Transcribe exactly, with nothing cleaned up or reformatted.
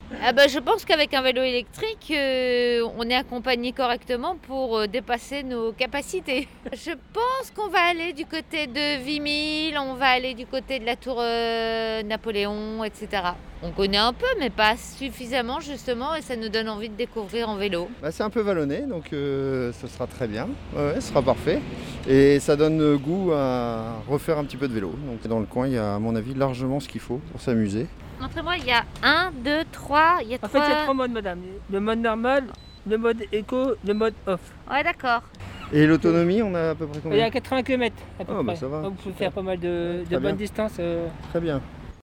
Ah bah, je pense qu'avec un vélo électrique, euh, on est accompagné correctement pour euh, dépasser nos capacités. Je pense qu'on va aller du côté de Vimille, on va aller du côté de la tour euh, Napoléon, et cetera. On connaît un peu, mais pas suffisamment justement, et ça nous donne envie de découvrir en vélo. Bah, c'est un peu vallonné, donc euh, ce sera très bien. Ouais, ouais, ce sera parfait. Et ça donne goût à refaire un petit peu de vélo. Donc dans le coin, il y a à mon avis largement ce qu'il faut pour s'amuser. Montrez-moi, il y a un, deux, trois, il y a En fait, il y a trois... trois modes, madame. Le mode normal, le mode éco, le mode off. Ouais, d'accord. Et l'autonomie, on a à peu près Il y combien? a quatre-vingts kilomètres à peu Oh, bah, près. ça va. Donc, vous pouvez faire pas mal de, de Très bien. bonnes distances. euh. Très bien.